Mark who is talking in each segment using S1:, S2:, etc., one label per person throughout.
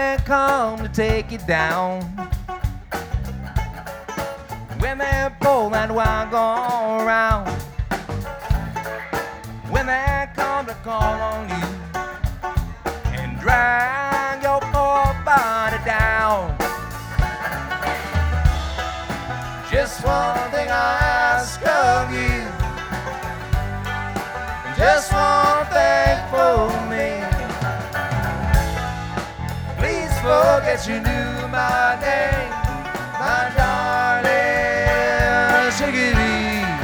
S1: they come to take you down, when they pull that wagon around, when they come to call on you and drag your poor body down. Just one thing I ask of you, just one thing for me. Please forget you knew my name, my darling. Shake it easy,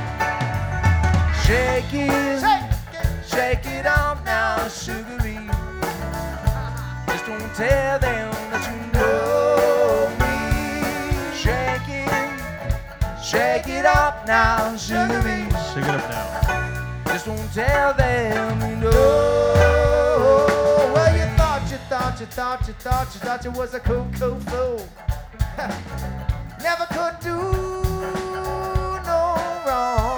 S1: shake it, shake it off now, sugary. Just don't tell them that you know me. Shake it up now, sugary.
S2: Shake it up now.
S1: Just don't tell them you know. Well, you thought you was a cool fool. Never could do no wrong.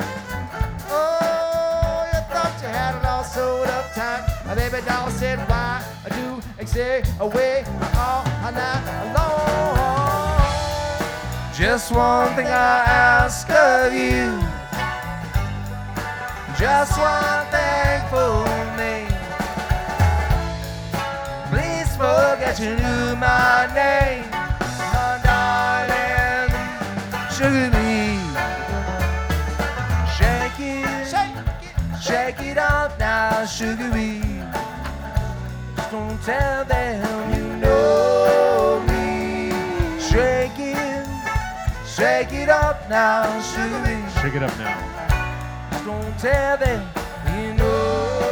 S1: Oh, you thought you had it all sewed up tight. My baby doll said, why do I stay away all night long? Just one thing I ask of you, just one thing for me. Please forget you knew my name, my darling. Sugar me, shake it up now, sugar me. Just don't tell them you know me. Shake it up now, sugar me.
S2: Shake it up now.
S1: Don't tell them you know me.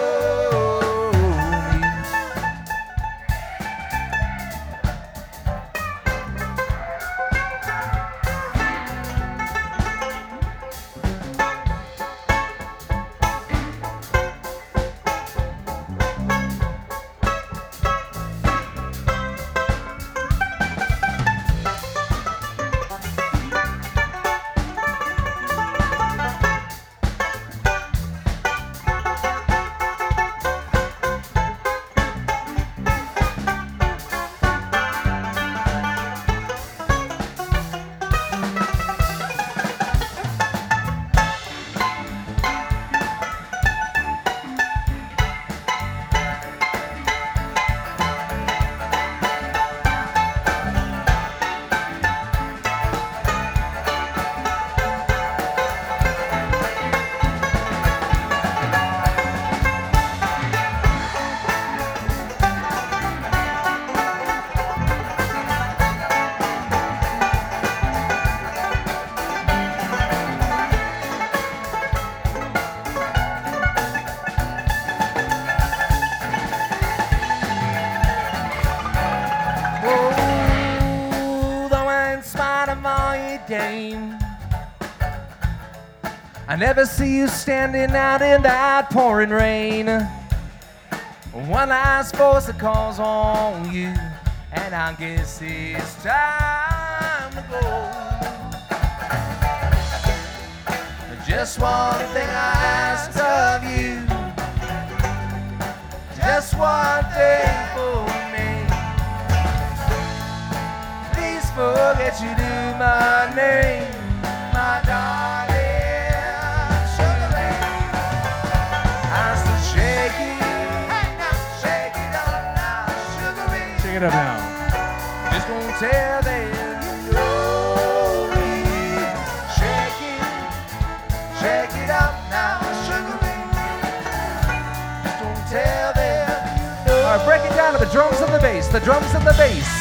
S1: Game. I never see you standing out in that pouring rain. One last voice that calls on you, and I guess it's time to go. Just one thing I ask of you, just one thing for me. Please forget you knew my name, my darling. Sugar baby, I said shake it, hey now, shake it up now, sugar baby.
S2: Shake it up now.
S1: Just gonna tell them you know me. Shake it up now, sugar baby. Just gonna tell them you know. All right, break it down to the drums and the bass, the drums and the bass.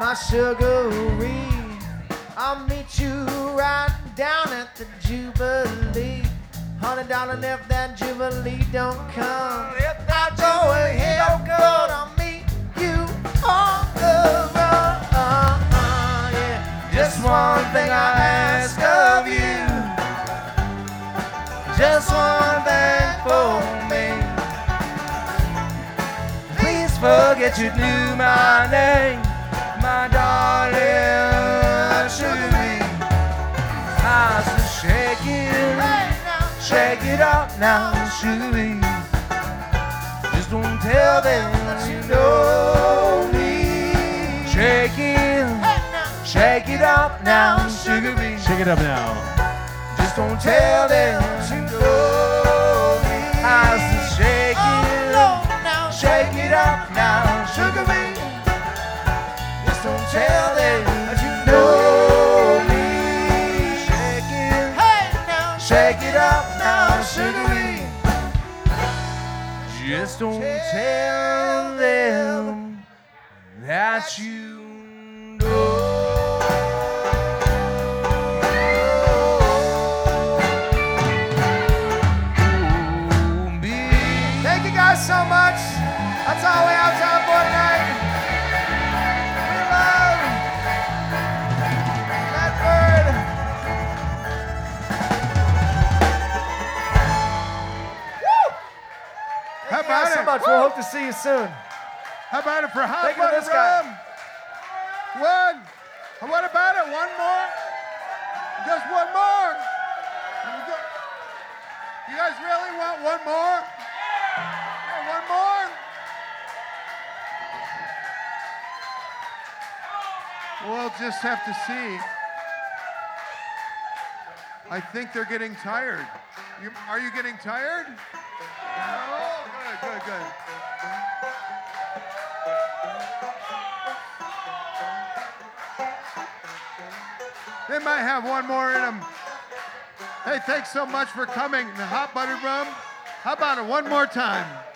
S1: my sugaree. I'll meet you right down at the Jubilee. $100 if that Jubilee don't come. I'll go ahead, but I'll meet you on the run. Yeah. Just one thing I ask of you. Just one thing for me. Please forget you knew my name, my darling Sugaree. I said shake it, shake it up now, Sugaree. Just don't tell them that you know me. Shake it up now, Sugaree.
S2: Shake it up now.
S1: Just don't tell them that you know me. I said shake it up now, Sugaree. Just don't tell them that you know me. Shake it up now, Sugaree. Just don't tell them that you know me. Thank you guys so much. That's all we have time for tonight. We love Medford. Woo! Thank you guys so much. We'll hope to see you soon.
S3: How about it for Hot
S1: Thank you to
S3: Butter
S1: this guy.
S3: Rum? One. What about it? One more? Just one more? You guys really want one more? Yeah, one more? We'll just have to see. I think they're getting tired. Are you getting tired? Oh, good, good, good. They might have one more in them. Hey, thanks so much for coming. The Hot Buttered Rum. How about it one more time?